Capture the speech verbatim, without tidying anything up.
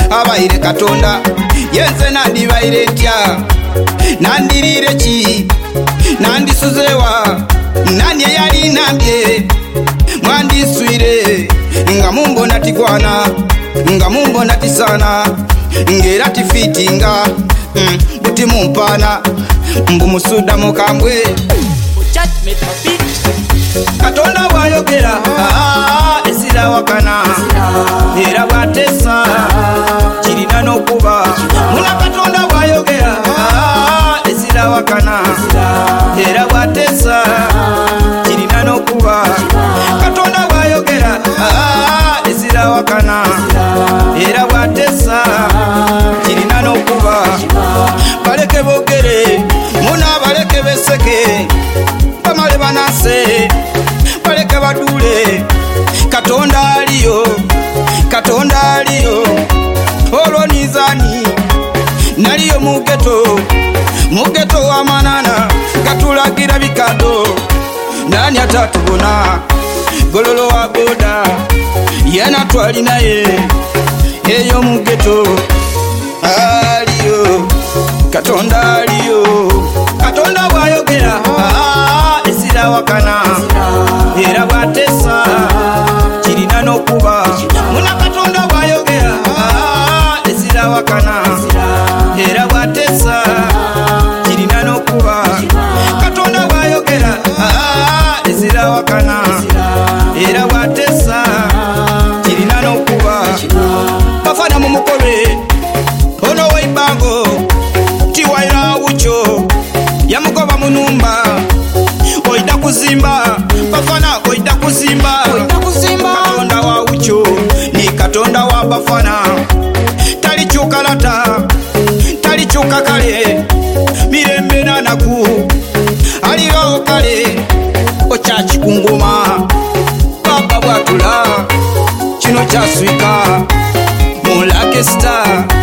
abaire Katonda yenze nandibaire ntya nandirire ki nandisuzewa nani yali nambye mwandiswire nga mumbona tigwana nga mumbona tisana ngera tifitinga mm, buti mumpana mbu musuda mukambwe Katonda bwayogera ah, esira wakana era bwatesa kirina n'okuba muna Katonda bwayogera ah, esira wakana era bwatesa kirina n'okuba Katonda bwayogera ah, esira wakana era bwatesa kirina n'okuba baleke bogere muna baleke beseke bamale banase baleke badule Katonda aliyo Katonda aliyo olonizani naliyo mugeto mugeto wa manana katulagira bikado nani atatubona gololo wa boda yena twali naye eyo mugeto aliyo Katonda aliyo Katonda bwayogera ah, esira wakana era bwatesa kirina n'okuba muna Katonda bwayogera ah, esira wakana era bwatesa kirina n'okuba Katonda bwayogera ah, esira wakana era bwatesa kirina n'okuba bafana mu mukobe ono waibango tiwaira wucho yamugoba munumba oida kuzimba bafana oida kuzimba Katonda wa wucho ni Katonda wa bafana talichuka lata talichuka kale mirembe nanaku aliwo kale ochachi kungoma baba bwatula kino kyaswika mulake star